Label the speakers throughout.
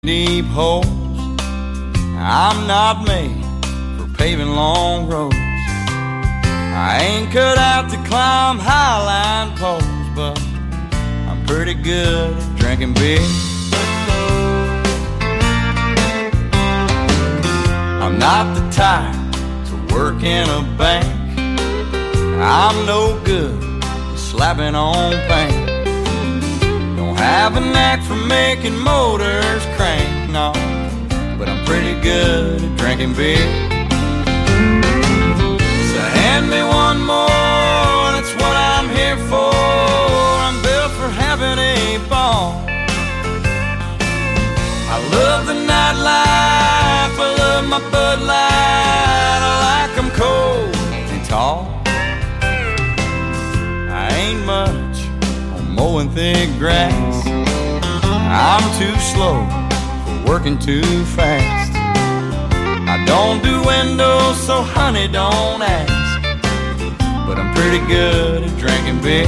Speaker 1: Deep holes. I'm not made for paving long roads. I ain't cut out to climb highline poles, but I'm pretty good at drinking beer. I'm not the type to work in a bank. I'm no good at slapping on paint. Don't have a knack for making motors crank, no, but I'm pretty good at drinking beer. So hand me one more, that's what I'm here for. I'm built for having a ball. I love the nightlife, I love my Bud Light. I like 'em cold and tall. I ain't much on mowing thick grass. I'm too slow for working too fast. I don't do windows, so honey, don't ask. But I'm pretty good at drinking beer.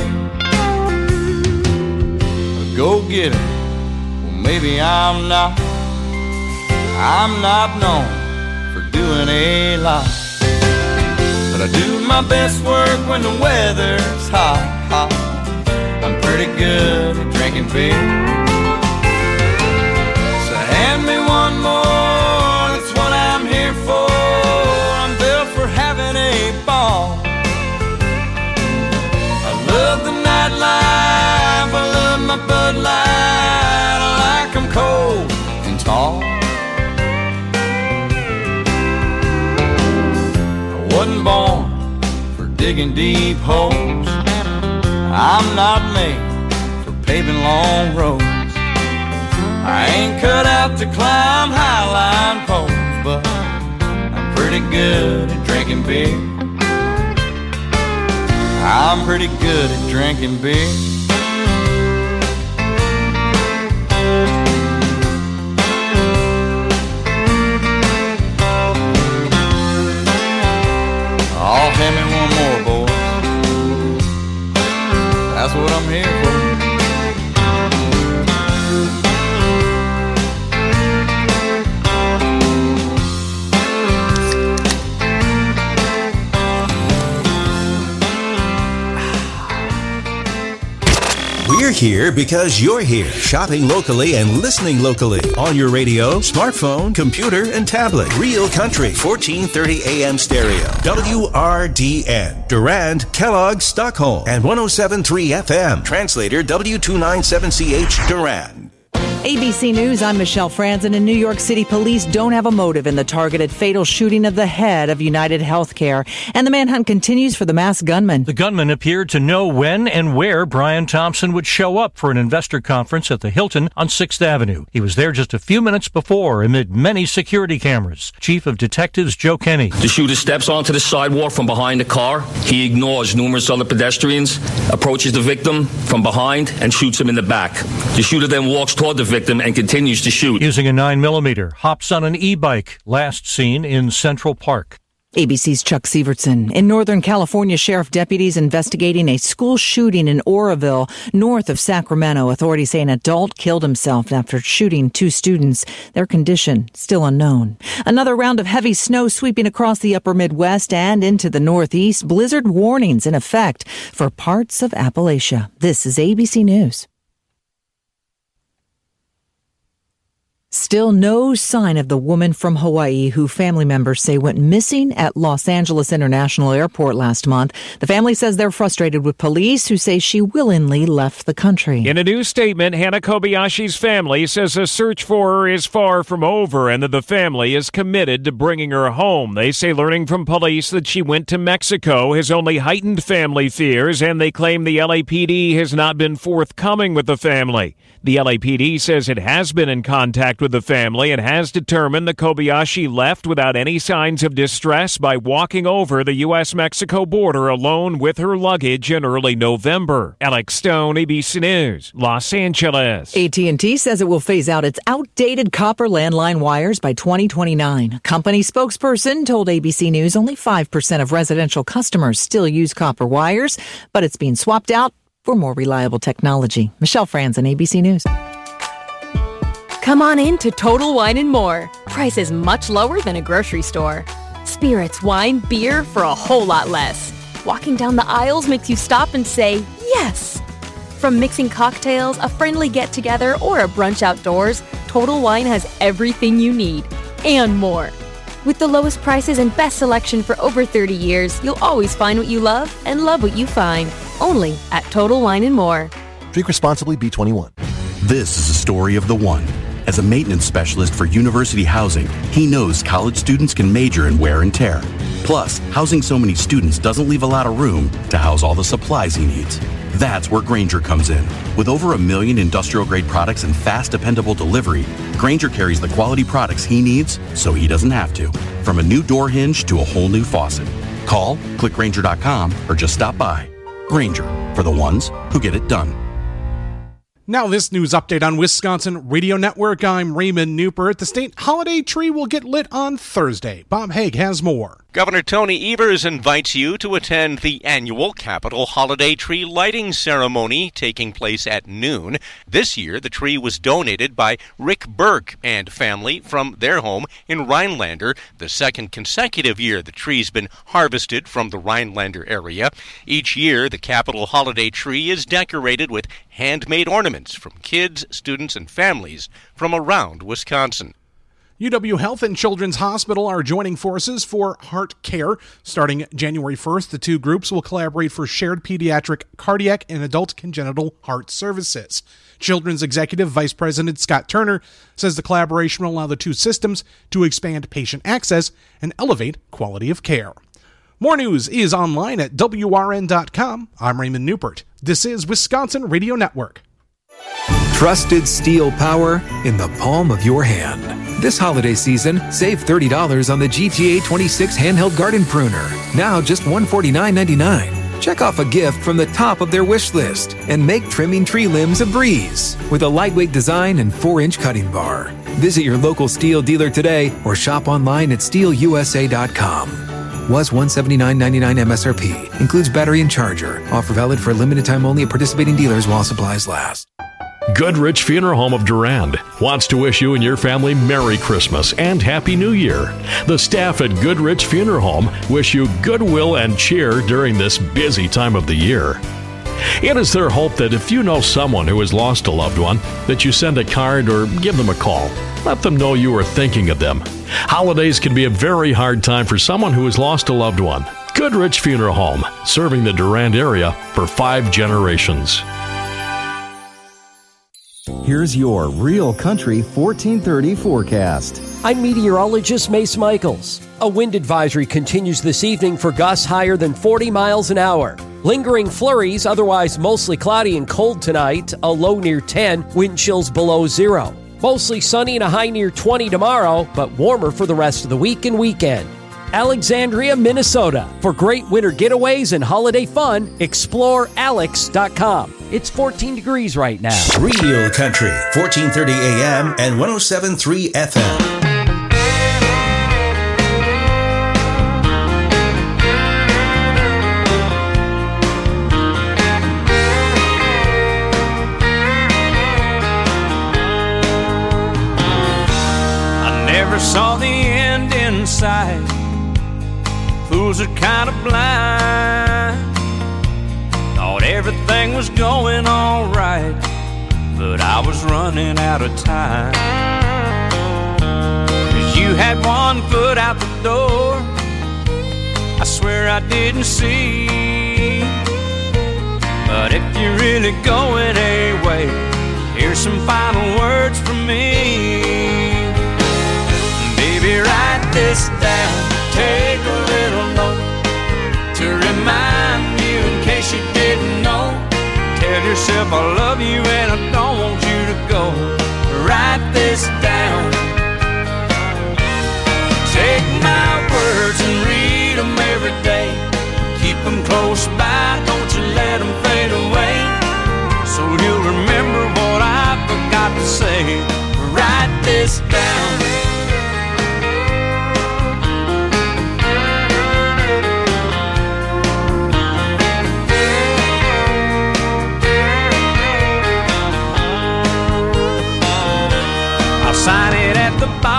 Speaker 1: A go-getter, well maybe I'm not. I'm not known for doing a lot, but I do my best work when the weather's hot, hot. I'm pretty good at drinking beer. So hand me one more, that's what I'm here for. I'm built for having a ball. I love the nightlife, I love my Bud Light. I like 'em cold and tall. I wasn't born for digging deep holes. I'm not made for paving long roads. I ain't cut out to climb highline poles, but I'm pretty good at drinking beer. I'm pretty good at drinking beer. Oh, hand me one more, boys. That's what I'm here for.
Speaker 2: We're here because you're here, shopping locally and listening locally on your radio, smartphone, computer, and tablet. Real Country, 1430 AM stereo. WRDN, Durand, Kellogg, Stockholm, and 107.3 FM. Translator W297CH, Durand.
Speaker 3: ABC News, I'm Michelle Franzen. In New York City, police don't have a motive in the targeted fatal shooting of the head of United Healthcare. And the manhunt continues for the masked gunman.
Speaker 4: The gunman appeared to know when and where Brian Thompson would show up for an investor conference at the Hilton on 6th Avenue. He was there just a few minutes before amid many security cameras. Chief of Detectives Joe Kenny.
Speaker 5: The shooter steps onto the sidewalk from behind the car. He ignores numerous other pedestrians, approaches the victim from behind, and shoots him in the back. The shooter then walks toward the victim and continues to shoot.
Speaker 4: Using a 9mm, hops on an e-bike, last seen in Central Park.
Speaker 3: ABC's Chuck Sievertson. In Northern California, sheriff deputies investigating a school shooting in Oroville, north of Sacramento. Authorities say an adult killed himself after shooting 2 students. Their condition still unknown. Another round of heavy snow sweeping across the upper Midwest and into the Northeast. Blizzard warnings in effect for parts of Appalachia. This is ABC News. Still no sign of the woman from Hawaii who family members say went missing at Los Angeles International Airport last month. The family says they're frustrated with police who say she willingly left the country.
Speaker 6: In a new statement, Hana Kobayashi's family says a search for her is far from over and that the family is committed to bringing her home. They say learning from police that she went to Mexico has only heightened family fears, and they claim the LAPD has not been forthcoming with the family. The LAPD says it has been in contact with the family and has determined that Kobayashi left without any signs of distress by walking over the U.S.-Mexico border alone with her luggage in early November. Alex Stone, ABC News, Los Angeles.
Speaker 3: AT&T says it will phase out its outdated copper landline wires by 2029. A company spokesperson told ABC News only 5% of residential customers still use copper wires, but it's being swapped out for more reliable technology. Michelle Franzen, ABC News.
Speaker 7: Come on in to Total Wine & More. Prices much lower than a grocery store. Spirits, wine, beer for a whole lot less. Walking down the aisles makes you stop and say, yes! From mixing cocktails, a friendly get-together, or a brunch outdoors, Total Wine has everything you need, and more. With the lowest prices and best selection for over 30 years, you'll always find what you love and love what you find. Only at Total Wine & More.
Speaker 8: Drink responsibly, B21.
Speaker 9: This is a story of the one. As a maintenance specialist for University Housing, he knows college students can major in wear and tear. Plus, housing so many students doesn't leave a lot of room to house all the supplies he needs. That's where Grainger comes in. With over 1 million industrial-grade products and fast, dependable delivery, Grainger carries the quality products he needs so he doesn't have to. From a new door hinge to a whole new faucet. Call, click Grainger.com, or just stop by. Grainger, for the ones who get it done.
Speaker 10: Now this news update on Wisconsin Radio Network. I'm Raymond Newport. The state holiday tree will get lit on Thursday. Bob Haig has more.
Speaker 11: Governor Tony Evers invites you to attend the annual Capitol Holiday Tree Lighting Ceremony taking place at noon. This year, the tree was donated by Rick Burke and family from their home in Rhinelander. The second consecutive year the tree's been harvested from the Rhinelander area. Each year, the Capitol Holiday Tree is decorated with handmade ornaments from kids, students, and families from around Wisconsin.
Speaker 10: UW Health and Children's Hospital are joining forces for Heart Care. Starting January 1st, the two groups will collaborate for shared pediatric, cardiac, and adult congenital heart services. Children's Executive Vice President Scott Turner says the collaboration will allow the two systems to expand patient access and elevate quality of care. More news is online at WRN.com. I'm Raymond Newport. This is Wisconsin Radio Network.
Speaker 12: Trusted steel power in the palm of your hand. This holiday season, save $30 on the GTA 26 handheld garden pruner. Now just $149.99. Check off a gift from the top of their wish list and make trimming tree limbs a breeze with a lightweight design and 4-inch cutting bar. Visit your local Steel dealer today or shop online at steelusa.com. Was $179.99 MSRP. Includes battery and charger. Offer valid for a limited time only at participating dealers while supplies last.
Speaker 13: Goodrich Funeral Home of Durand wants to wish you and your family Merry Christmas and Happy New Year. The staff at Goodrich Funeral Home wish you goodwill and cheer during this busy time of the year. It is their hope that if you know someone who has lost a loved one, that you send a card or give them a call. Let them know you are thinking of them. Holidays can be a very hard time for someone who has lost a loved one. Goodrich Funeral Home, serving the Durand area for 5 generations.
Speaker 14: Here's your Real Country 1430 forecast.
Speaker 15: I'm meteorologist Mace Michaels. A wind advisory continues this evening for gusts higher than 40 miles an hour. Lingering flurries, otherwise mostly cloudy and cold tonight, a low near 10, wind chills below 0. Mostly sunny and a high near 20 tomorrow, but warmer for the rest of the week and weekend. Alexandria, Minnesota. For great winter getaways and holiday fun, explore alex.com. It's 14 degrees right now.
Speaker 2: Real Country, 1430 AM and 107.3 FM.
Speaker 1: Never saw the end in sight. Fools are kind of blind. Thought everything was going all right, but I was running out of time. 'Cause you had one foot out the door, I swear I didn't see. But if you're really going away, here's some final words from me. Baby, write this down, take a little note to remind you in case you didn't know. Tell yourself I love you and I don't want you to go. Write this down. Take my words and read them every day. Keep them close by, don't you let them fade away. So you'll remember what I forgot to say. Write this down.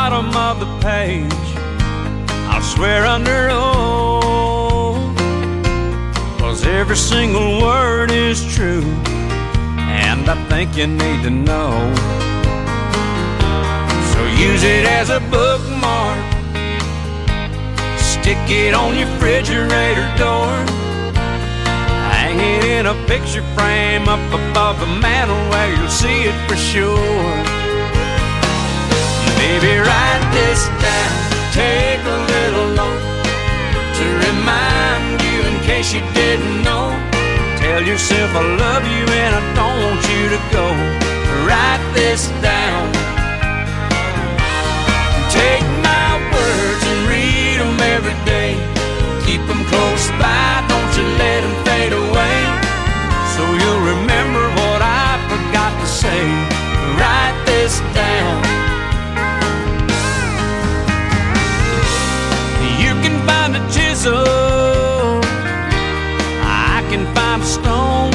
Speaker 16: bottom of the page, I'll swear under oath, 'cause every single word is true, and I think you need to know. So use it as a bookmark, stick it on your refrigerator door, hang it in a picture frame up above the mantel where you'll see it for sure. Baby, write this down, take a little note to remind you in case you didn't know. Tell yourself I love you and I don't want you to go. Write this down. Take my words and read them every day. Keep them close by, don't you let them fade away. So you'll remember what I forgot to say. Write this down. You can find a chisel, I can find a stone.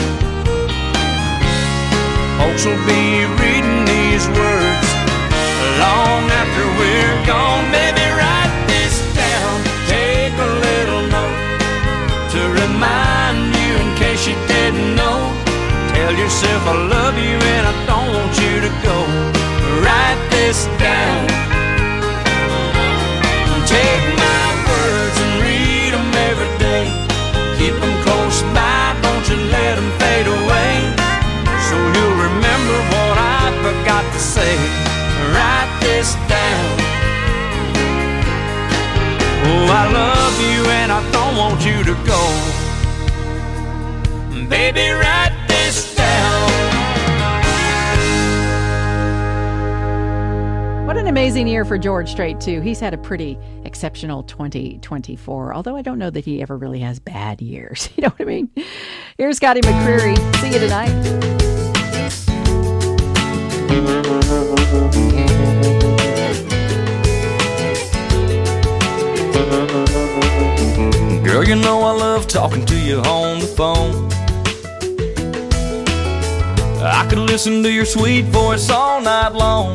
Speaker 16: Folks will be reading these words long after we're gone. Baby, write this down, take a little note to remind you in case you didn't know. Tell yourself I love you and I don't want you to go. Write this down. Take my words and read them every day. Keep them close by, don't you let them fade away. So you'll remember what I forgot to say. Write this down. Oh, I love you and I don't want you to go. Baby, write this down.
Speaker 3: What an amazing year for George Strait, too. He's had a pretty exceptional 2024, although I don't know that he ever really has bad years. You know what I mean? Here's Scotty McCreery. See you tonight.
Speaker 1: Girl, you know I love talking to you on the phone. I could listen to your sweet voice all night long.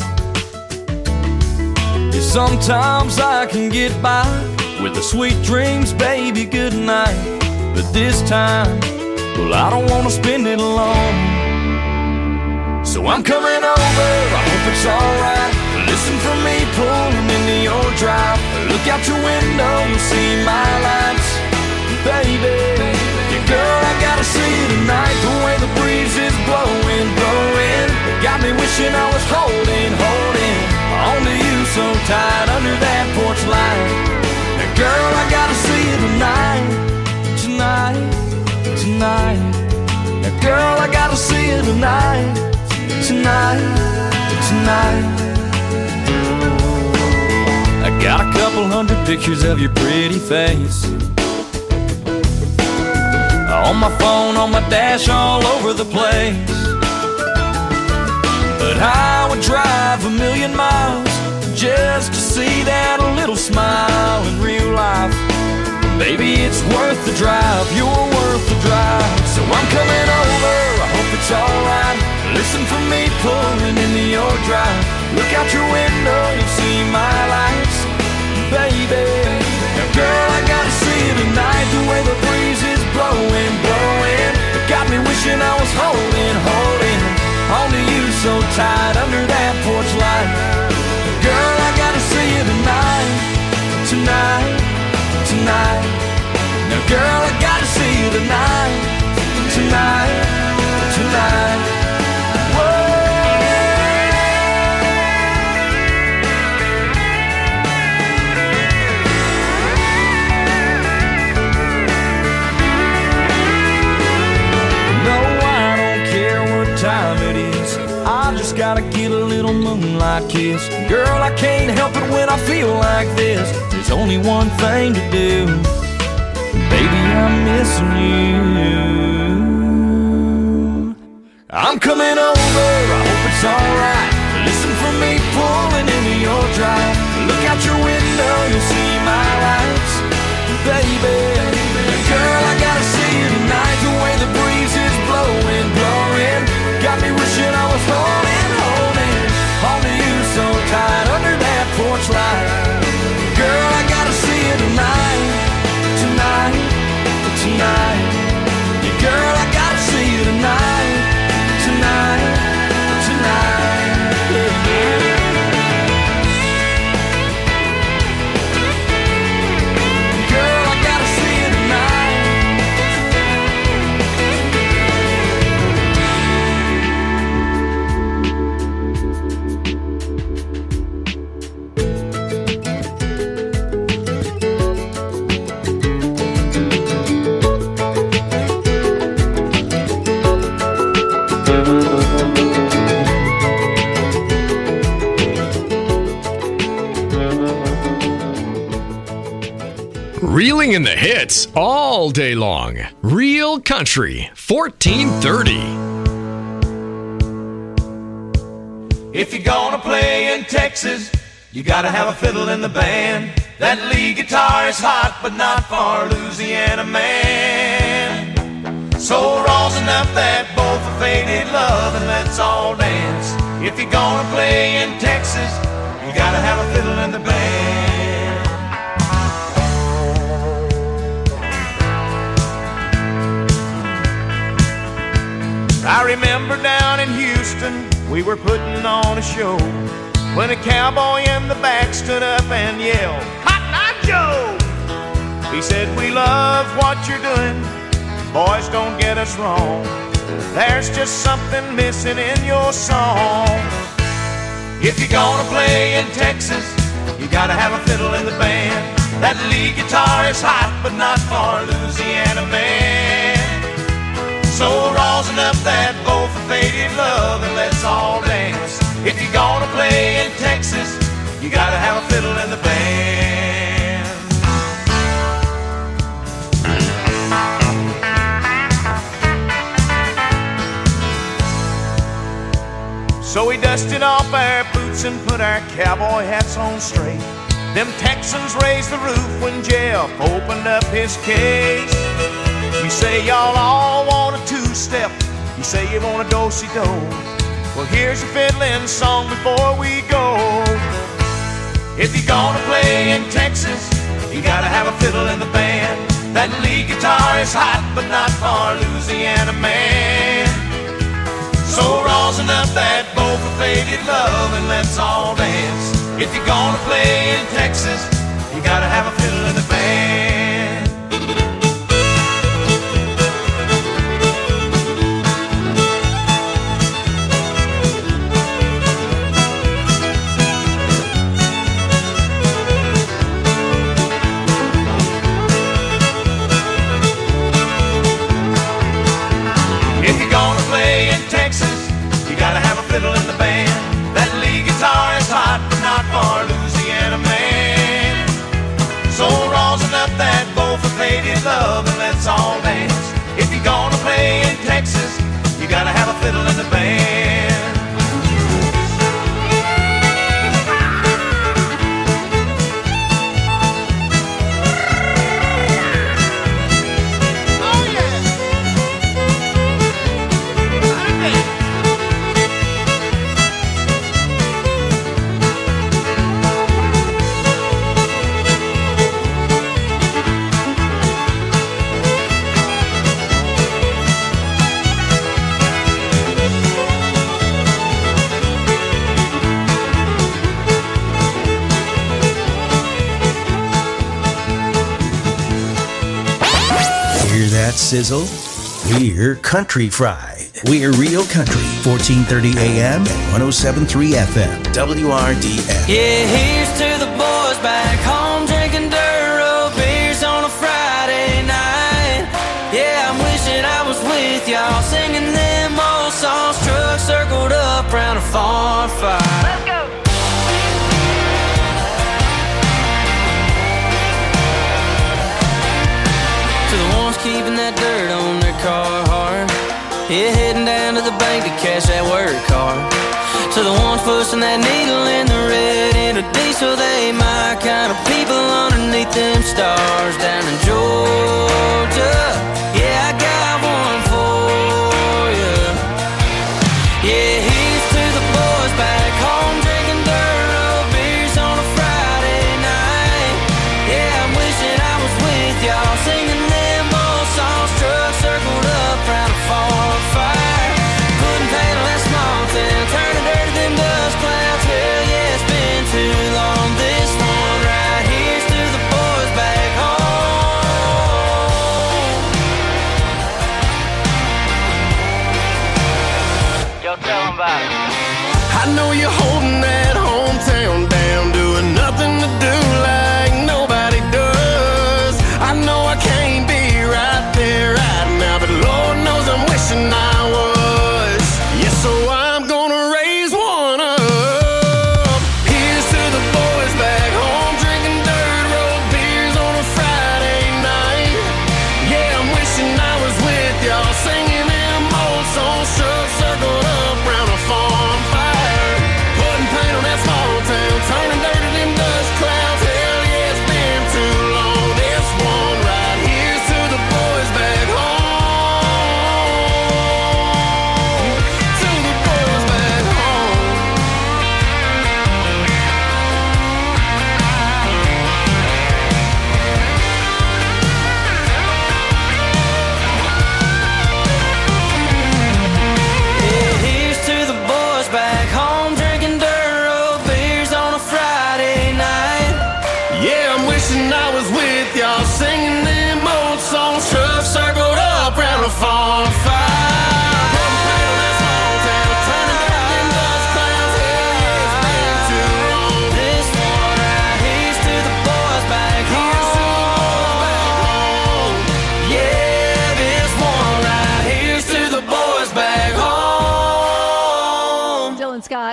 Speaker 1: Yeah, sometimes I can get by with the sweet dreams, baby, good night. But this time, well, I don't want to spend it alone. So I'm coming over, I hope it's alright. Listen for me pulling into your drive. Look out your window, you'll see my lights. Baby, yeah, girl, I gotta see you tonight. The way the breeze is blowing, blowing, it got me wishing I was holding onto you so tight under that porch light. Now, girl, I gotta see you tonight, tonight, tonight. Now, girl, I gotta see you tonight, tonight, tonight. I got a couple hundred pictures of your pretty face on my phone, on my dash, all over the place. But I would drive 1,000,000 miles just to see that little smile in real life. Baby, it's worth the drive, you're worth the drive. So I'm coming over, I hope it's alright. Listen for me pulling into your drive. Look out your window, you'll see my lights. Baby, now girl, I gotta see you tonight. The way the breeze is blowing, blowing, it got me wishing I was holding onto you so tight under that porch light. Girl, I gotta see you tonight, tonight, tonight. Now girl, I gotta see you tonight, tonight, tonight. Gotta get a little moonlight kiss. Girl, I can't help it when I feel like this. There's only one thing to do. Baby, I'm missing you. I'm coming over, I hope it's alright. Listen for me pulling into your drive. Look out your window, you'll see my lights. Baby, girl, I gotta see you tonight. The way the breeze is blowing, blowing, got me wishing I was holding onto you so tight under that
Speaker 16: porch light. Girl, I gotta see you tonight, tonight, tonight. Yeah, girl, I gotta see you tonight, tonight, tonight. Yeah, yeah. Girl, I gotta see you tonight.
Speaker 13: Reeling in the hits all day long. Real Country 1430.
Speaker 16: If you're gonna play in Texas, you gotta have a fiddle in the band. That lead guitar is hot, but not for Louisiana man. So rosin up that bowl for faded love and let's all dance. If you're gonna play in Texas, you gotta have a fiddle in the band. I remember down in Houston, we were putting on a show when a cowboy in the back stood up and yelled, "Hot Night Joe!" He said, "We love what you're doing, boys, don't get us wrong. There's just something missing in your song. If you're gonna play in Texas, you gotta have a fiddle in the band. That lead guitar is hot, but not for Louisiana man. So rosin up that bowl for faded love and let's all dance. If you're gonna play in Texas, you gotta have a fiddle in the band." So we dusted off our boots and put our cowboy hats on straight. Them Texans raised the roof when Jeff opened up his case. You say y'all all want a two-step, you say you want a do-si-do. Well, here's a fiddling song before we go. If you're gonna play in Texas, you gotta have a fiddle in the band. That lead guitar is hot, but not for Louisiana man. So rosin up that bowl for faded love and let's all dance. If you're gonna play in Texas, you gotta have a fiddle in the band. If you're gonna play in Texas, you gotta have a fiddle in the band. That lead guitar is hot, but not for Louisiana man. So rosin up that bowl for faded love and let's all dance. If you're gonna play in Texas, you gotta have a fiddle in the band.
Speaker 2: That sizzle? We're Country Fried. We're Real Country, 1430 AM and 107.3 FM, WRDF.
Speaker 16: Yeah, here's to the boys back home drinking dirt road beers on a Friday night. Yeah, I'm wishing I was with y'all singing them old songs. Trucks circled up round a farm fire. Let's go! Keeping that dirt on their Carhartt. Yeah, heading down to the bank to cash that work car. To the ones pushing that needle in the red in a diesel, they my kind of people underneath them stars down in Georgia. Yeah, I got one for you. Yeah, here's to the boys back home drinking dirt road beers on a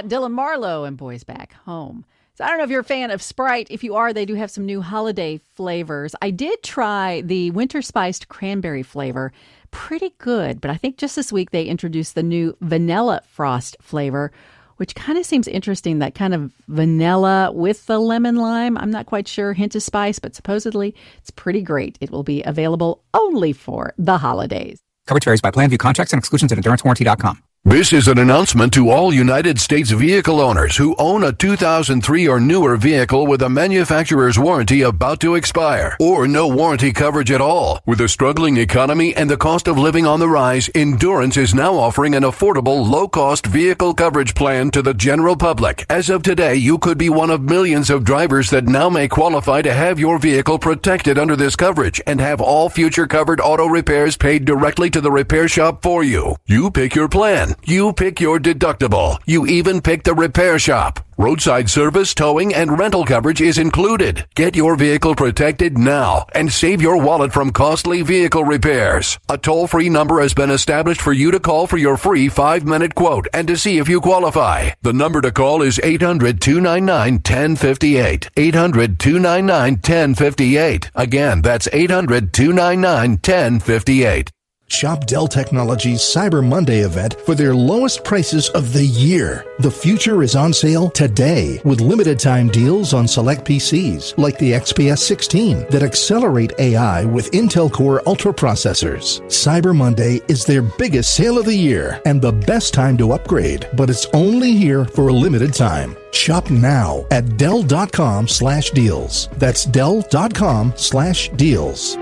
Speaker 17: got Dylan Marlowe and Boys Back Home. So I don't know if you're a fan of Sprite. If you are, they do have some new holiday flavors. I did try the winter spiced cranberry flavor. Pretty good, but I think just this week they introduced the new vanilla frost flavor, which kind of seems interesting, that kind of vanilla with the lemon lime. I'm not quite sure, hint of spice, but supposedly it's pretty great. It will be available only for the holidays.
Speaker 18: Coverage varies by plan. View contracts and exclusions at EnduranceWarranty.com.
Speaker 19: This is an announcement to all United States vehicle owners who own a 2003 or newer vehicle with a manufacturer's warranty about to expire, or no warranty coverage at all. With a struggling economy and the cost of living on the rise, Endurance is now offering an affordable, low-cost vehicle coverage plan to the general public. As of today, you could be one of millions of drivers that now may qualify to have your vehicle protected under this coverage and have all future covered auto repairs paid directly to the repair shop for you. You pick your plan. You pick your deductible. You even pick the repair shop. Roadside service, towing, and rental coverage is included. Get your vehicle protected now and save your wallet from costly vehicle repairs. A toll-free number has been established for you to call for your free 5-minute quote and to see if you qualify. The number to call is 800-299-1058. 800-299-1058. Again, that's 800-299-1058.
Speaker 20: Shop Dell Technologies Cyber Monday event for their lowest prices of the year. The future is on sale today with limited time deals on select PCs like the XPS 16 that accelerate AI with Intel Core Ultra processors. Cyber Monday is their biggest sale of the year and the best time to upgrade, but it's only here for a limited time. Shop now at Dell.com/deals. That's Dell.com/deals.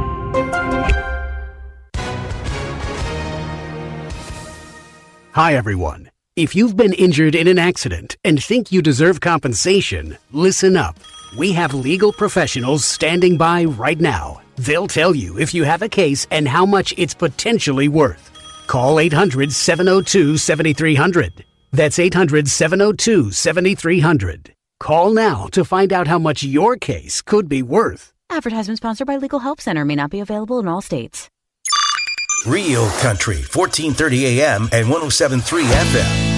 Speaker 21: Hi, everyone. If you've been injured in an accident and think you deserve compensation, listen up. We have legal professionals standing by right now. They'll tell you if you have a case and how much it's potentially worth. Call 800-702-7300. That's 800-702-7300. Call now to find out how much your case could be worth.
Speaker 22: Advertisement sponsored by Legal Help Center. May not be available in all states.
Speaker 2: Real Country, 1430 AM and 107.3 FM.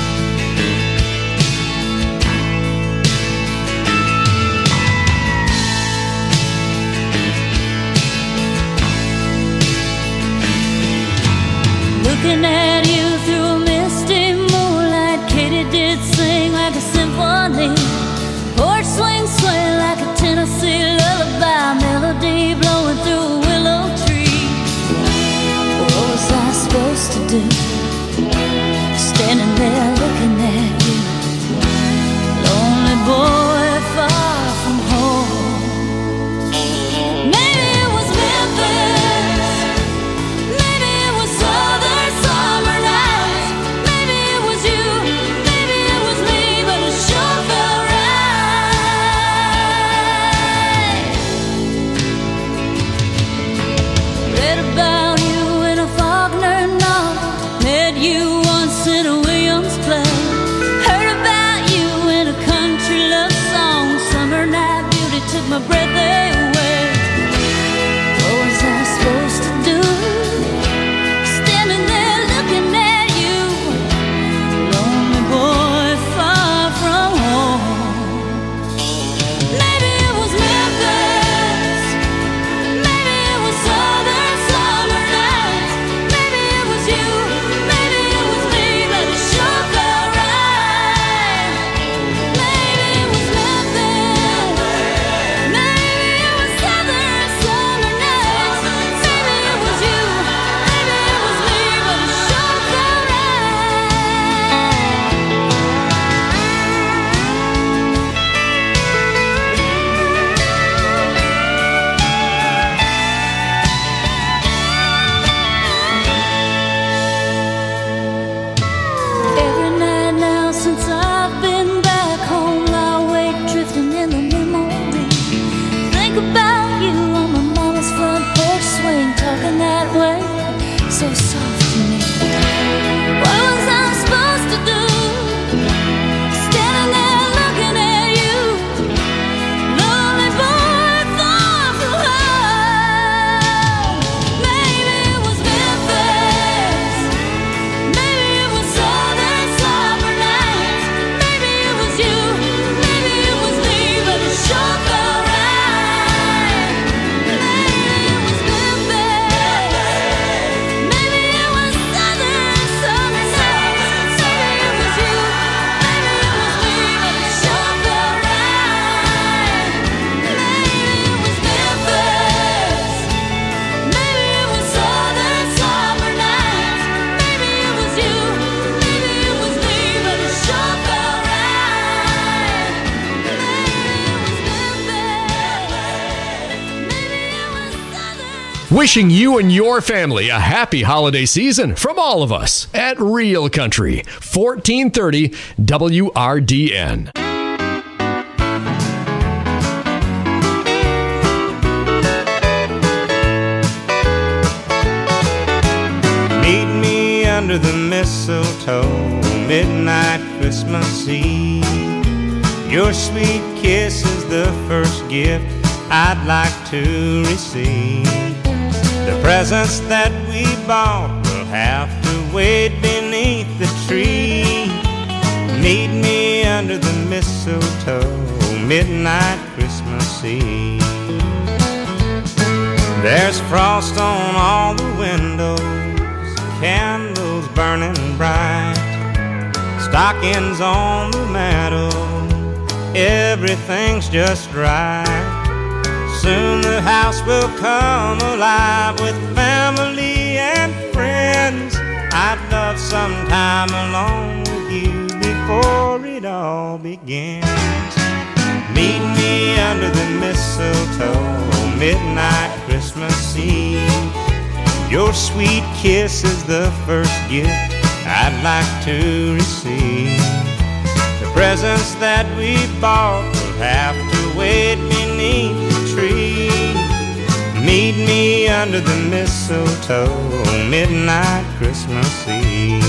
Speaker 23: Looking at you through a misty moonlight, Katy did sing like a symphony. Porch swing sway like a Tennessee lullaby, melody blowing through a willow tree. What was I supposed to do? Standing
Speaker 13: Wishing you and your family a happy holiday season from all of us at Real Country, 1430 WRDN.
Speaker 4: Meet me under the mistletoe, midnight Christmas Eve. Your sweet kiss is the first gift I'd like to receive. The presents that we bought will have to wait beneath the tree. Meet me under the mistletoe, midnight Christmas Eve. There's frost on all the windows, candles burning bright, stockings on the mantel, everything's just right. Soon the house will come alive with family and friends. I'd love some time alone with you before it all begins. Meet me under the mistletoe, midnight Christmas Eve. Your sweet kiss is the first gift I'd like to receive. The presents that we bought will have to wait beneath the tree. Meet me under the mistletoe, midnight Christmas Eve.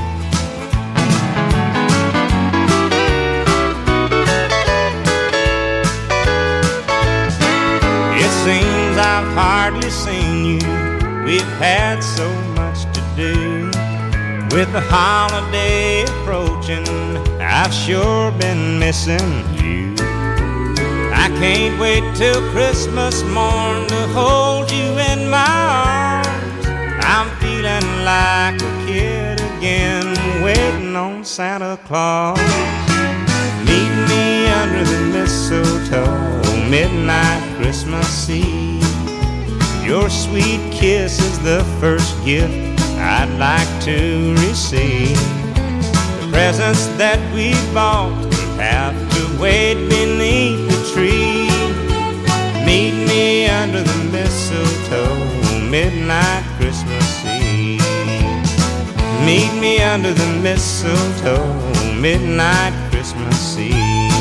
Speaker 4: It seems I've hardly seen you, we've had so much to do. With the holiday approaching, I've sure been missing you. I can't wait till Christmas morn to hold you in my arms. I'm feeling like a kid again, waiting on Santa Claus. Meet me under the mistletoe, midnight Christmas Eve. Your sweet kiss is the first gift I'd like to receive. The presents that we bought will have to wait beneath the tree. Meet me under the mistletoe, midnight Christmas Eve. Meet me under the mistletoe, midnight Christmas Eve.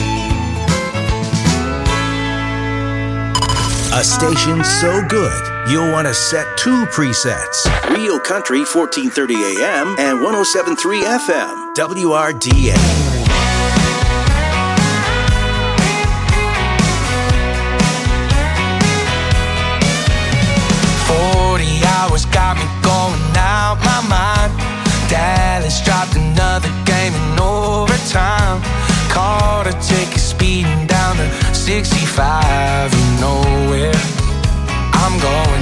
Speaker 2: A station so good, you'll want to set two presets. Real Country 1430 AM and 107.3 FM, WRDN.
Speaker 16: 40 hours got me going out my mind. Dallas dropped another game in overtime. Caught a ticket speeding down to 65. You know where I'm going.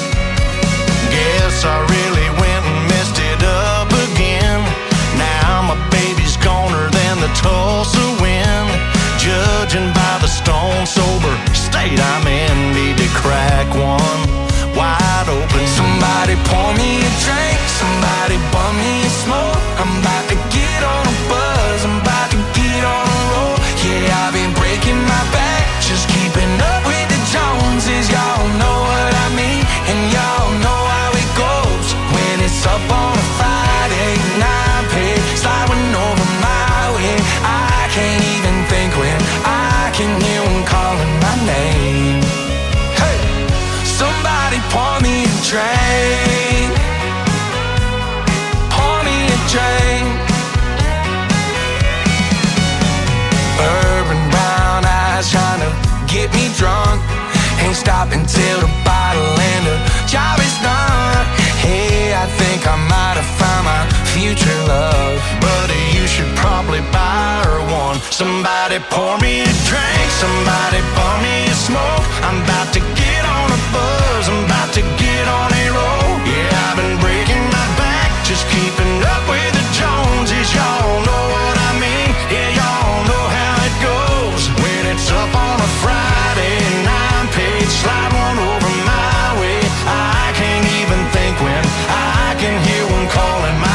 Speaker 16: Guess I really went and messed it up again. Now my baby's goner than the Tulsa wind. Judging by the stone sober state I'm in, need to crack one wide open. Somebody pour me a drink, somebody bum me a smoke. I'm about to get on a buzz, I'm about to get on a roll. Yeah, I've been breaking my back, just keeping up with the Joneses. Y'all know what I mean, and y'all know how it goes. When it's up on a Friday, 9 pay, sliding over my way. I can't even think when I can hear one calling my name. Hey, somebody pour me a drink, pour me a drink. Urban brown eyes trying to get me drunk. Ain't stopping till the bottle and the job is done. Hey, I think I might have found my future love, but you should probably buy her one. Somebody pour me a drink, somebody pour me a smoke. I'm about to get on a buzz, I'm about to get on a roll. Yeah, I've been breaking my back, just keeping up with the Joneses. Y'all know what I mean, yeah, y'all know how it goes. When it's up on a Friday, 9 page, slide one over my way. I can't even think when I can hear one calling my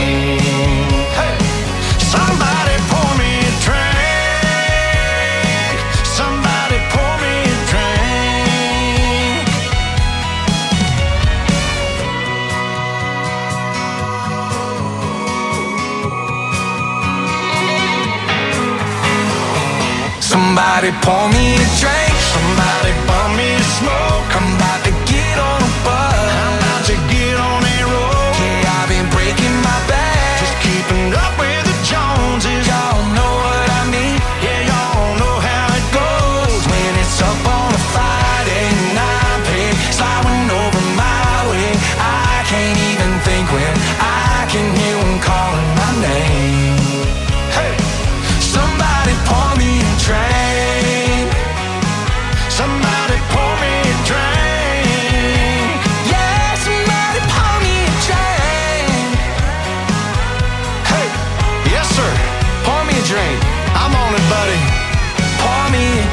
Speaker 16: name. Hey, somebody pour me a drink. Somebody pour me a drink, somebody bum me a smoke. I'm about to get on a bus, I'm about to get on a roll. Yeah, I've been breaking my back, just keeping up with the Joneses. Y'all know what I mean, yeah, y'all know how it goes. When it's up on a Friday night, babe, sliding over my way. I can't even think when I can hear them calling my name. Hey, somebody pour me a drink, somebody pour me a drink. Yeah, somebody pour me a drink. Hey, yes sir, pour me a drink. I'm on it, buddy. Pour me a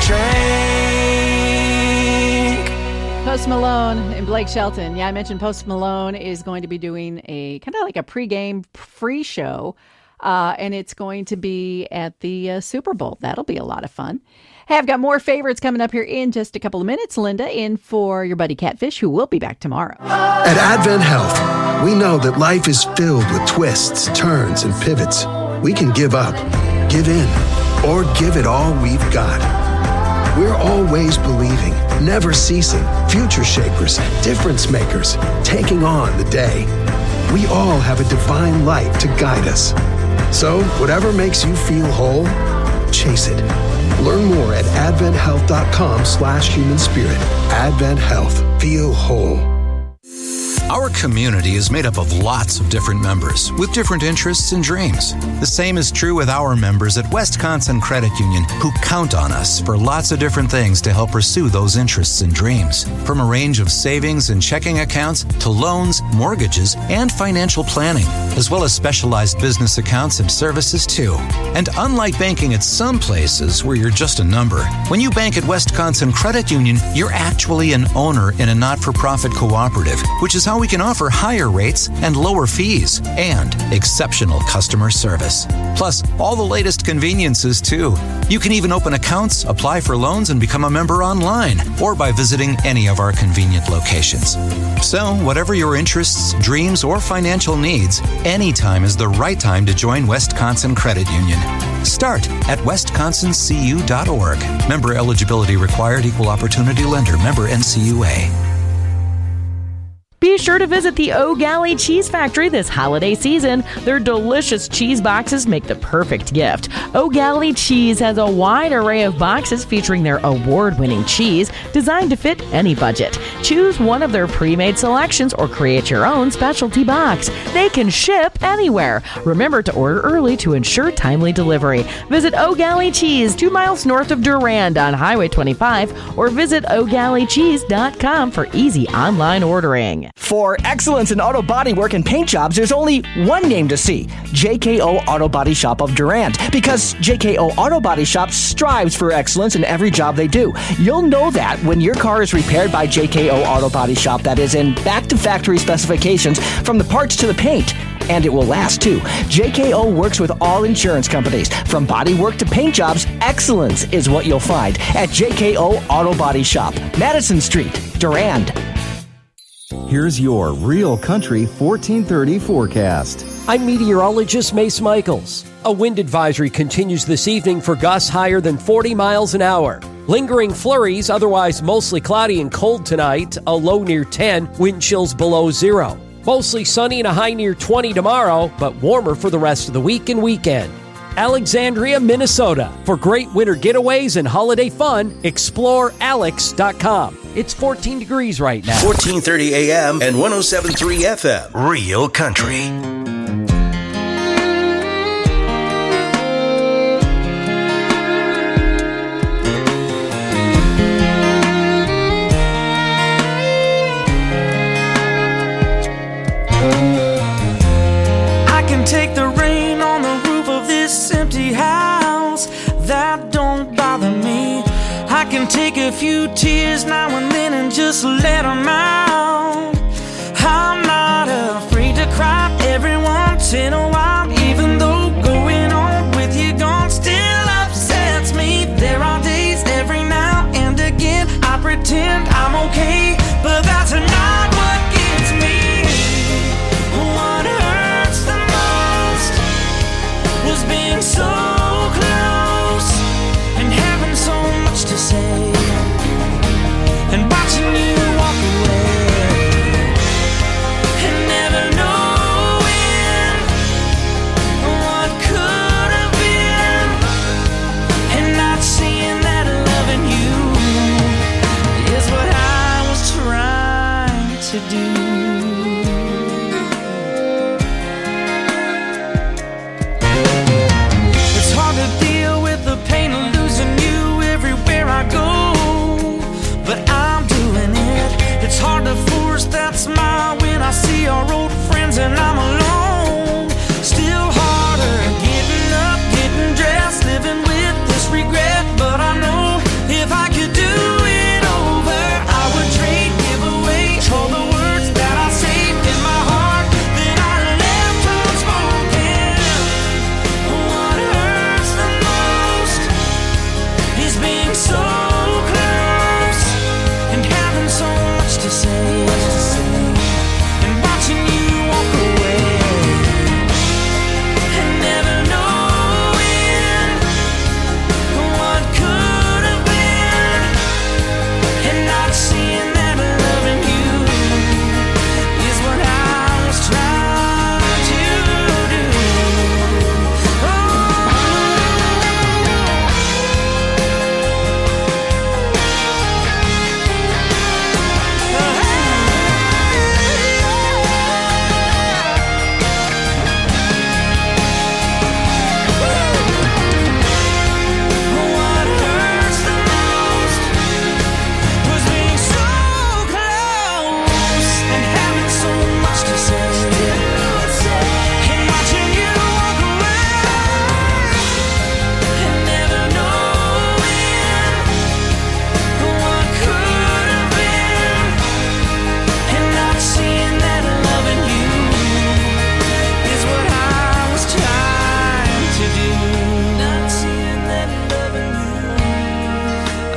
Speaker 16: drink.
Speaker 17: Post Malone and Blake Shelton. Yeah, I mentioned Post Malone is going to be doing a kind of like a pregame free show, and it's going to be at the Super Bowl. That'll be a lot of fun. Hey, I've got more favorites coming up here in just a couple of minutes. Linda in for your buddy Catfish, who will be back tomorrow.
Speaker 5: At Advent Health, we know that life is filled with twists, turns, and pivots. We can give up, give in, or give it all we've got. We're always believing, never ceasing, future shapers, difference makers, taking on the day. We all have a divine light to guide us. So, whatever makes you feel whole, chase it. Learn more at adventhealth.com/human spirit. Advent Health. Feel whole.
Speaker 6: Our community is made up of lots of different members with different interests and dreams. The same is true with our members at Wisconsin Credit Union, who count on us for lots of different things to help pursue those interests and dreams. From a range of savings and checking accounts to loans, mortgages, and financial planning, as well as specialized business accounts and services too. And unlike banking at some places where you're just a number, when you bank at Wisconsin Credit Union, you're actually an owner in a not-for-profit cooperative, which is how we can offer higher rates and lower fees and exceptional customer service. Plus, all the latest conveniences too. You can even open accounts, apply for loans, and become a member online or by visiting any of our convenient locations. So, whatever your interests, dreams, or financial needs, anytime is the right time to join Wisconsin Credit Union. Start at wisconsincu.org. Member eligibility required, equal opportunity lender, member NCUA.
Speaker 7: Be sure to visit the O'Galley Cheese Factory this holiday season. Their delicious cheese boxes make the perfect gift. O'Galley Cheese has a wide array of boxes featuring their award-winning cheese designed to fit any budget. Choose one of their pre-made selections or create your own specialty box. They can ship anywhere. Remember to order early to ensure timely delivery. Visit O'Galley Cheese 2 miles north of Durand on Highway 25 or visit o'galleycheese.com for easy online ordering.
Speaker 24: For excellence in auto body work and paint jobs, there's only one name to see: JKO Auto Body Shop of Durand. Because JKO Auto Body Shop strives for excellence in every job they do. You'll know that when your car is repaired by JKO Auto Body Shop that is in back-to-factory specifications from the parts to the paint. And it will last, too. JKO works with all insurance companies. From body work to paint jobs, excellence is what you'll find at JKO Auto Body Shop, Madison Street, Durand.
Speaker 14: Here's your Real Country 1430 forecast.
Speaker 15: I'm meteorologist Mace Michaels. A wind advisory continues this evening for gusts higher than 40 miles an hour. Lingering flurries, otherwise mostly cloudy and cold tonight, a low near 10, wind chills below 0. Mostly sunny and a high near 20 tomorrow, but warmer for the rest of the week and weekend. Alexandria, Minnesota. For great winter getaways and holiday fun, explore alex.com. It's 14 degrees right now.
Speaker 2: 1430 AM and 107.3 FM. Real Country.
Speaker 16: I can take the rain on the roof of this empty house. That don't bother me. I can take a few tears now and then and just let them out. I'm not afraid to cry every once in a while, even though going on with you gone still upsets me. There are days every now and again I pretend I'm okay, but that's not what gets me. What hurts the most was being so close and having so much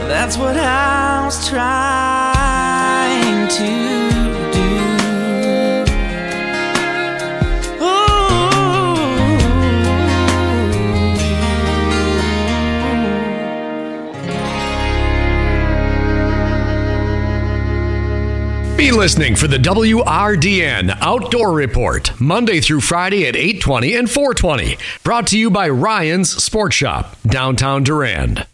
Speaker 16: That's what I was trying to do.
Speaker 13: Be listening for the WRDN Outdoor Report, Monday through Friday at 8:20 and 4:20. Brought to you by Ryan's Sports Shop, downtown Durand.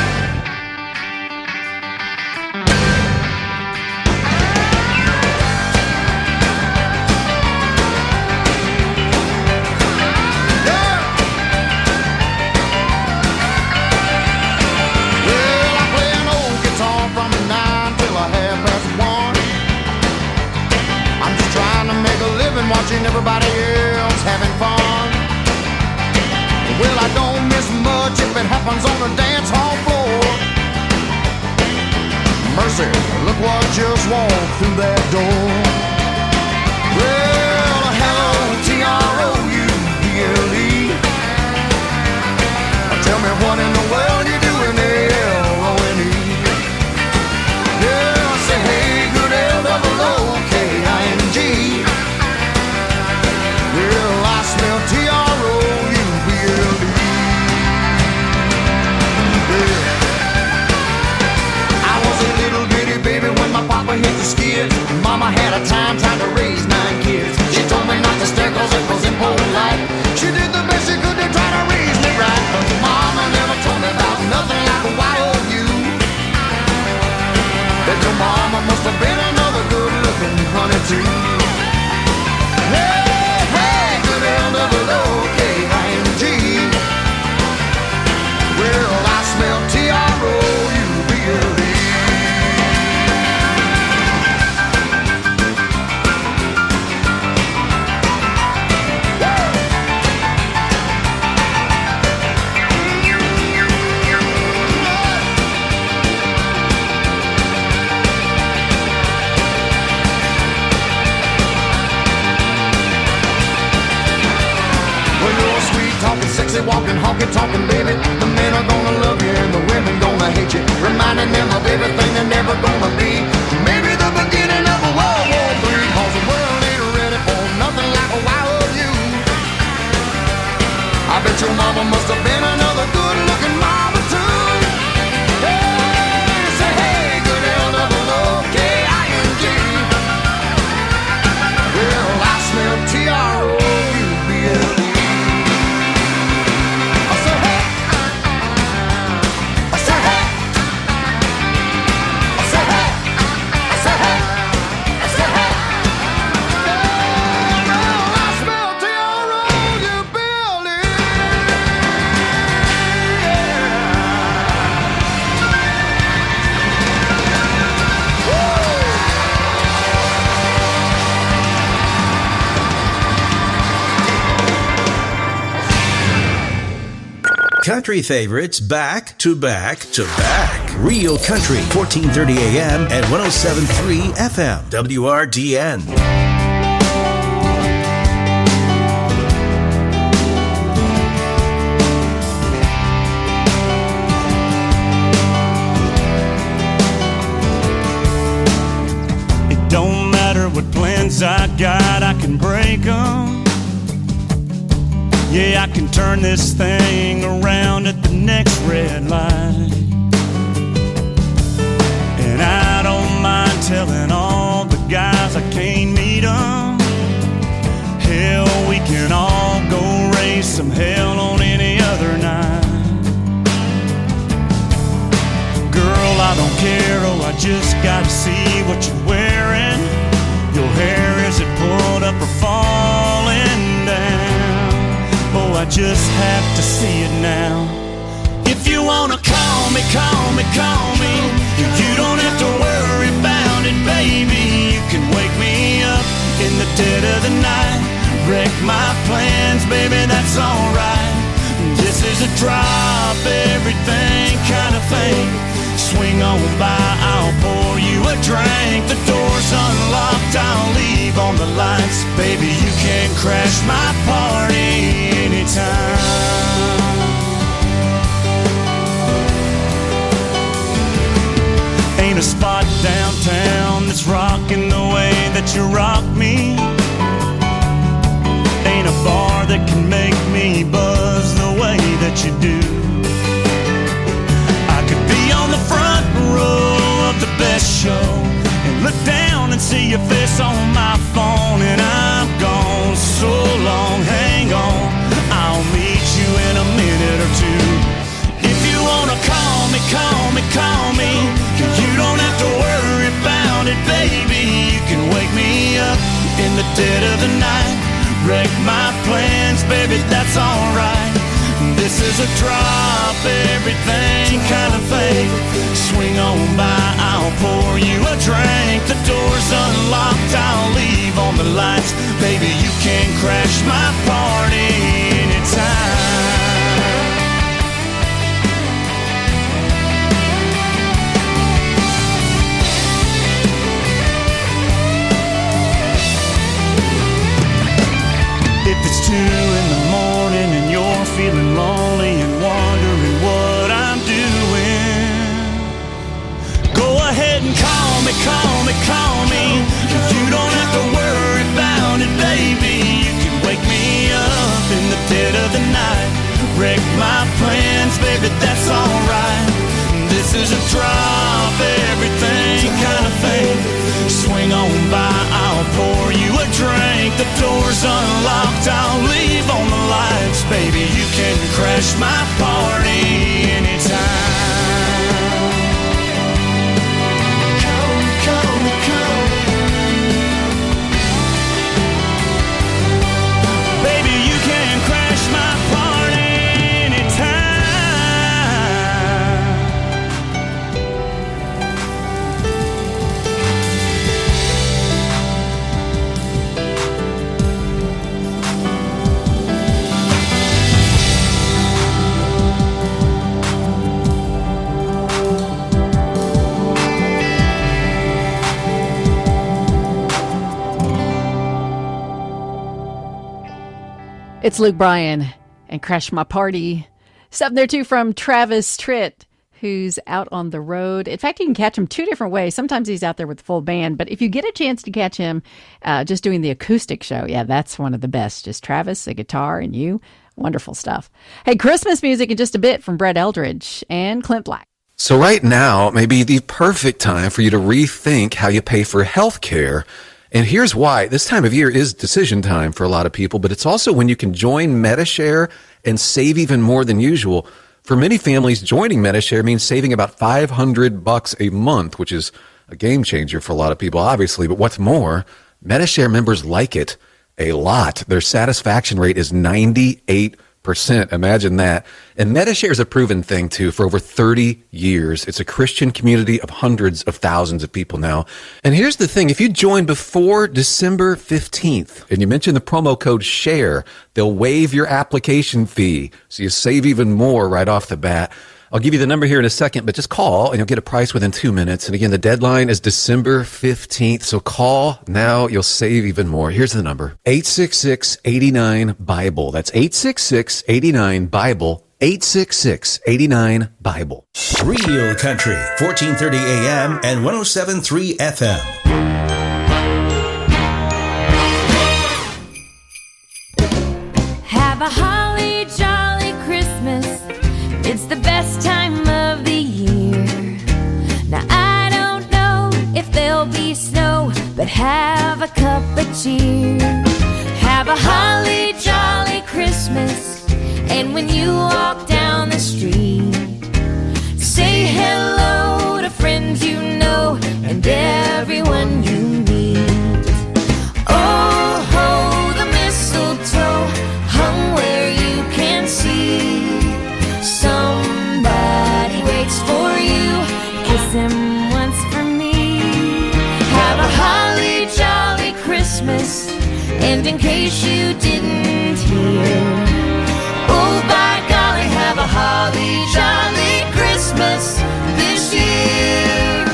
Speaker 8: Watching everybody else having fun. Well, I don't miss much if it happens on the dance hall floor. Mercy, look what just walked through that door. Well, hello, T-R-O-U-B-L-E. Tell me what in the world you doing, L-O-N-E. Yeah, say hey, good L-O-O-K-I-N-G. Well, I smell T-R-O-U-B-L-E. Yeah. I was a little bitty baby when my papa hit the skids. Mama had a time trying to raise 9 kids. She told me not to stare cause it was impolite. She did the best she could to try to raise me right. But mama never told me about nothing like a Y-O-U. That your mama must have been another good-looking honey too. L-O-O-K-I-N-G. Well, I smell T-R-O-U-B-L-E. Talking sexy, walking, honky, talking, baby. The men are gonna love you and the women gonna hate you. Reminding them of everything they're never gonna be. Maybe the beginning of a World War III. Cause the world ain't ready for nothing like a Y-O-U. I bet your mama must have been another good-looking mama too. Hey, say hey, good L-O-O-K-I-N-G. Well, I smell T-R-O-U-B-L-E.
Speaker 2: Country favorites back to back to back. Real Country, 1430 AM and 107.3 FM. WRDN.
Speaker 4: It don't matter what plans I got, I can break them. Yeah, I can turn this thing around at the next red light. And I don't mind telling all the guys I can't meet them. Hell, we can all go raise some hell on any other night. Girl, I don't care, oh, I just gotta see what you're wearing. Your hair, is it pulled up or falling down? Oh, I just have to see it now. If you wanna call me, call me, call me. You don't have to worry about it, baby. You can wake me up in the dead of the night. Wreck my plans, baby, that's alright. This is a drop everything kind of thing. Swing on by, I'll pour you a drink. The door's unlocked, I'll leave on the lights. Baby, you can crash my party anytime.
Speaker 16: a spot downtown that's rocking the way that you rock me. Ain't a bar that can make me buzz the way that you do. I could be on the front row of the best show and look down and see your face on my phone, and I'm gone so long, hang on, I'll meet you in a minute or two. If you wanna call me, call me, call me, you don't have to worry about it, baby. You can wake me up in the dead of the night, wreck my plans, baby, that's alright. This is a drop everything kind of thing. Swing on by, I'll pour you a drink. The door's unlocked, I'll leave on the lights. Baby, you can crash my party anytime. If it's 2 in the morning and you're feeling lonely and wondering what I'm doing, go ahead and call me, call me, call me. You don't have to worry about it, baby. You can wake me up in the dead of the night, wreck my plans, baby, that's alright. This is a drop everything kind of thing. Swing on by, I'll pour you a drink. The door's unlocked, I'll leave on the lights. Baby, you can crash my party anytime. Come, come, come. Baby, you can crash my party anytime.
Speaker 17: It's Luke Bryan and Crash My Party. Something there too from Travis Tritt, who's out on the road. In fact, you can catch him 2 different ways. Sometimes he's out there with the full band, but if you get a chance to catch him just doing the acoustic show, yeah, that's one of the best. Just Travis, a guitar, and you. Wonderful stuff. Hey, Christmas music in just a bit from Brett Eldridge and Clint Black.
Speaker 9: So right now may be the perfect time for you to rethink how you pay for health care. And here's why. This time of year is decision time for a lot of people, but it's also when you can join Medi-Share and save even more than usual. For many families, joining Medi-Share means saving about $500 a month, which is a game changer for a lot of people, obviously. But what's more, Medi-Share members like it a lot. Their satisfaction rate is 98%. Imagine that. And Medi-Share is a proven thing, too, for over 30 years. It's a Christian community of hundreds of thousands of people now. And here's the thing. If you join before December 15th and you mention the promo code SHARE, they'll waive your application fee. So you save even more right off the bat. I'll give you the number here in a second, but just call and you'll get a price within 2 minutes. And again, the deadline is December 15th. So call now. You'll save even more. Here's the number. 866-89-BIBLE. That's 866-89-BIBLE. 866-89-BIBLE.
Speaker 2: Real Country, 1430 AM and 107.3 FM.
Speaker 23: Have a holly jolly Christmas. It's the best time of the year. Now I don't know if there'll be snow, but have a cup of cheer. Have a holly jolly Christmas. And when you walk down the street, say hello to friends you know and everyone you meet. Oh, ho, the mistletoe hung where you can see. Somebody waits for you, kiss him once for me. Have a holly jolly Christmas, and in case you didn't hear, oh, by golly, have a holly jolly Christmas this year.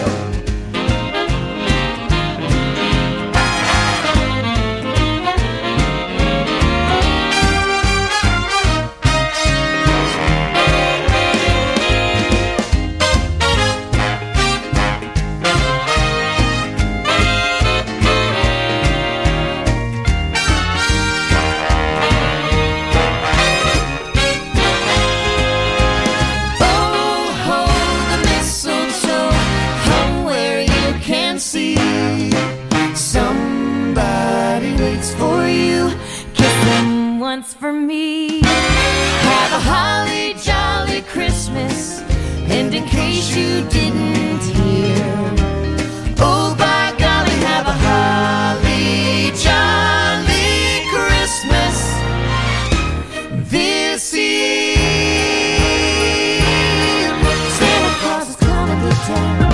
Speaker 16: one.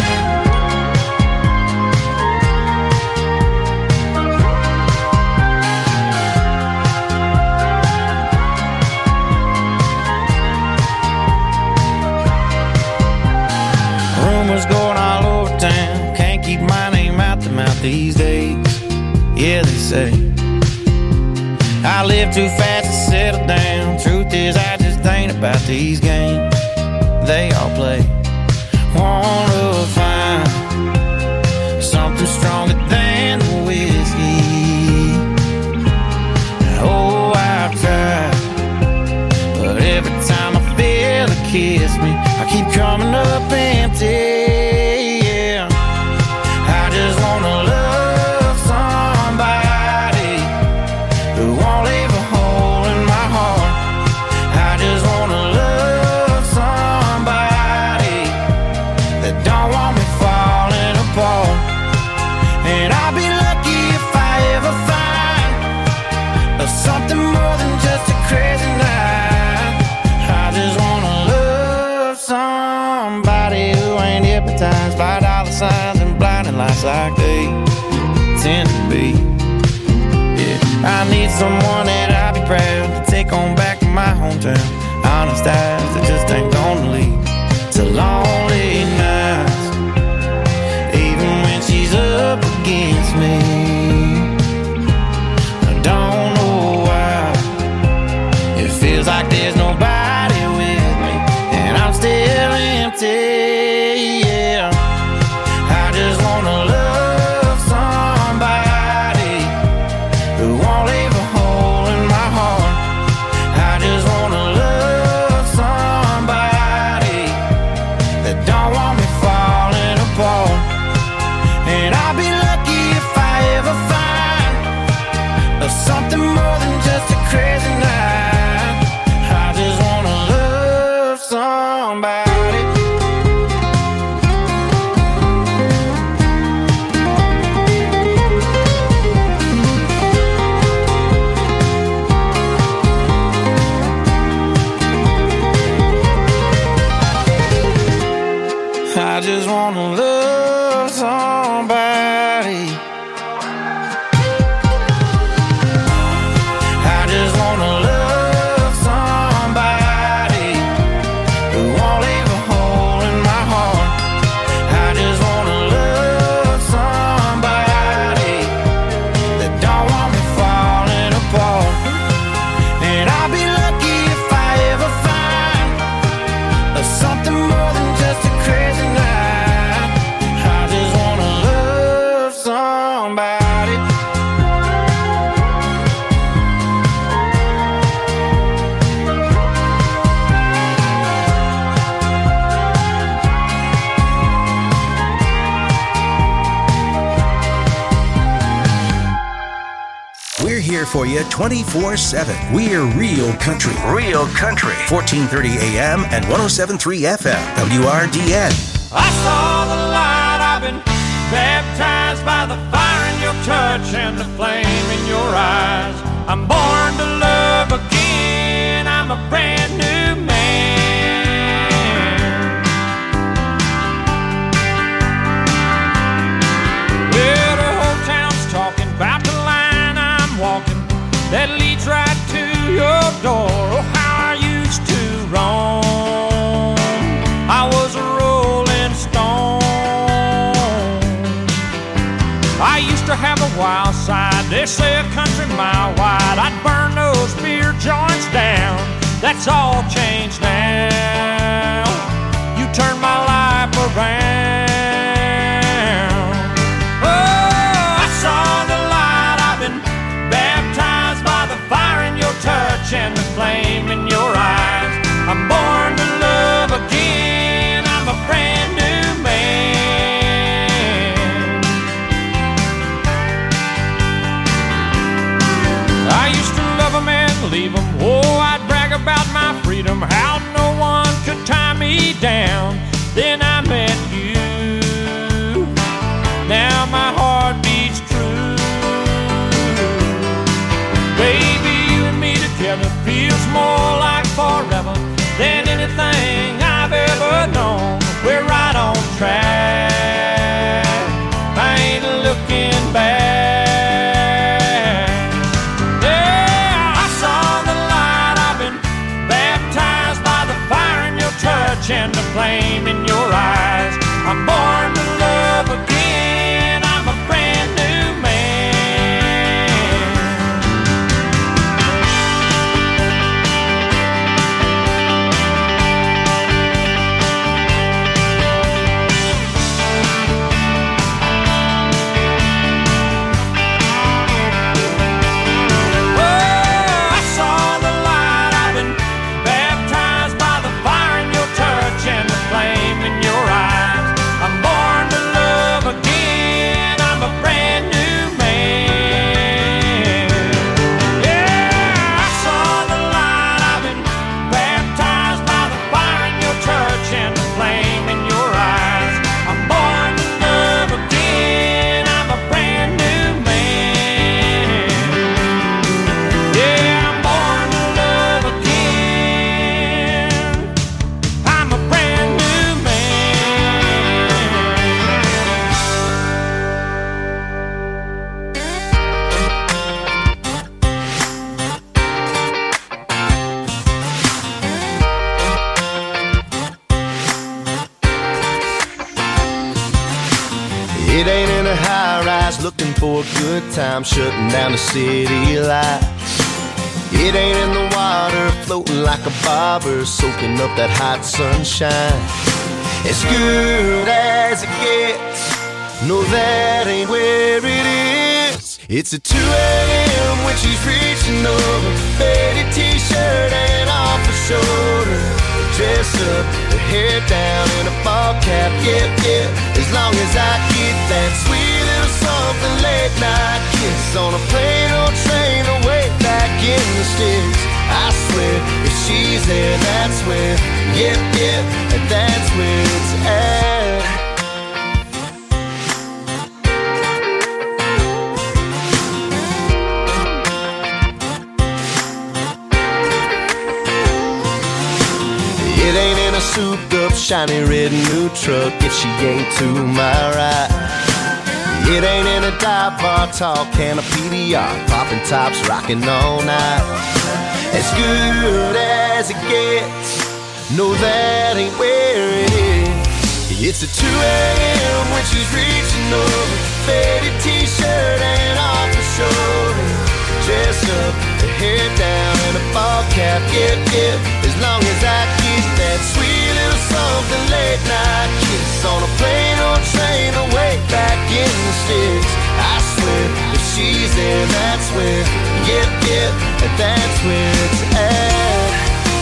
Speaker 16: Rumors going all over town, can't keep my name out the mouth these days. Yeah, they say I live too fast to settle down. Truth is, I just ain't about these games they all play. Wanna find something stronger than the whiskey. Oh, I've tried, but every time I feel it kiss me, I keep coming up empty. Yeah, I just wanna love somebody who won't leave a hole in my heart. I just wanna love somebody that don't want me falling apart. And I'll be lucky if I ever find something more than just a crazy night. I just wanna love somebody who ain't hypnotized by dollar signs and blinding lights like they tend to be. Yeah, I need someone that I'll be proud to take on back to my hometown. Honest eyes that just ain't gonna leave to lonely nights, even when she's up against me. I don't know why it feels like there's nobody with me, and I'm still empty. Yeah, I just wanna love somebody who won't leave a hole in my heart. I just wanna love somebody that don't want me falling apart. And I'll be lucky if I ever find something more than just a crazy night. I just wanna love somebody. I just wanna love somebody. I just wanna love somebody who won't leave a hole in my heart. I just wanna love somebody that don't want me falling apart. And I'll be lucky if I ever find something more than just a crazy night. I just wanna love somebody.
Speaker 2: We're here for you 24/7. We're Real Country. Real Country. 1430 AM and 107.3 FM. WRDN.
Speaker 16: I saw the light, I've been baptized by the fire in your touch and the flame in your eyes. I'm born to love again, I'm a brand new man. Well, the whole town's talking about the line I'm walking that leads right to your door. Oh, how I used to roam, I was a rolling stone. I used to have a wild side, they say a country mile wide. I'd burn those beer joints down, that's all changed now. You turned my life around. Oh, I saw the light, I've been baptized by the fire in your touch and the flame in your eyes. I'm born to love again, I'm a brand new man. I used to love them and leave them. Oh, I'd brag about my freedom, how no one could tie me down. Then I met you, now my heart beats true. Baby, you and me together feels more like forever than anything I've ever known. We're right on track. I ain't looking back. Yeah, I saw the light. I've been baptized by the fire in your touch and the flame in your eyes. I'm born to love again. I'm a brand new man. Oh, I saw the light. I've been baptized by the fire in your touch and the flame in your eyes. I'm born to love again. I'm a brand new man. Yeah, I saw the light. I've been baptized by the fire in your touch and the flame in your eyes. I'm born to love again. I'm a brand new man. Yeah, I'm born to love again. I'm a brand new man.
Speaker 8: It ain't in a high rise looking for a good time, shutting down the city lights. It ain't in the water floating like a bobber, soaking up that hot sunshine. As good as it gets, no, that ain't where it is. It's at 2 a.m. when she's reaching over, faded t-shirt and off her shoulder, dress up, her hair down in a ball cap, yeah, yeah. As long as I get that sweet little something late night kiss on a plane or train away back in the sticks. I swear, if she's there, that's where, yep, yep, that's where it's at. It ain't in a souped up, shiny red new truck if she ain't to my right. It ain't in a dive bar, tall can of PDR, popping tops, rocking all night. As good as it gets, no, that ain't where it is. It's at 2 a.m. when she's reaching over, faded t-shirt and off her shoulder, dressed up, her hair down and a ball cap, yep, yep. As long as I get that sweet little something late night kiss on a plane or train away back in the sticks. I swear, if she's there, that's where, yep, yep, that's where it's at.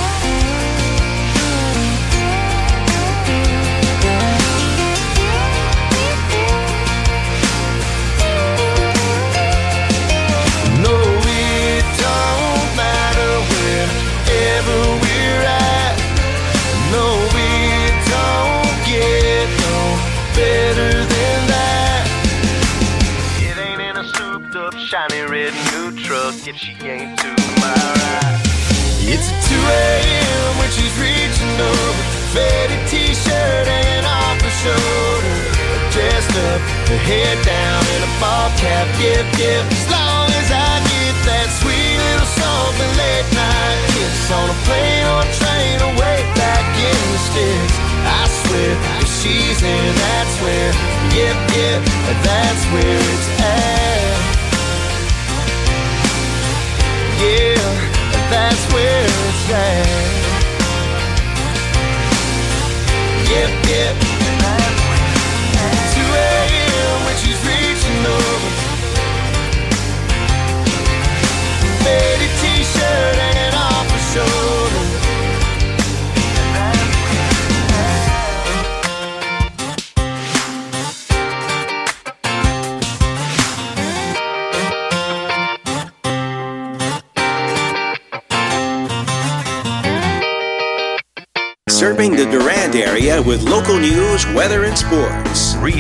Speaker 8: No, it don't matter wherever we're at. No, it don't get no better than that. It ain't in a souped up, shiny red new truck if she ain't to my right. It's at 2 a.m. when she's reaching over, faded t-shirt and off her shoulder, dressed up, her hair down in a ball cap, yep, yep. As long as I get that sweet little something late night kiss on a plane or train away back in the sticks. I swear, if she's there, that's where, yep, yep, that's where it's at. Yeah, that's where it's at. Yep, yep, 2 a.m. when she's reaching over, faded t-shirt hanging off her shoulder.
Speaker 2: Serving the Durand area with local news, weather, and sports.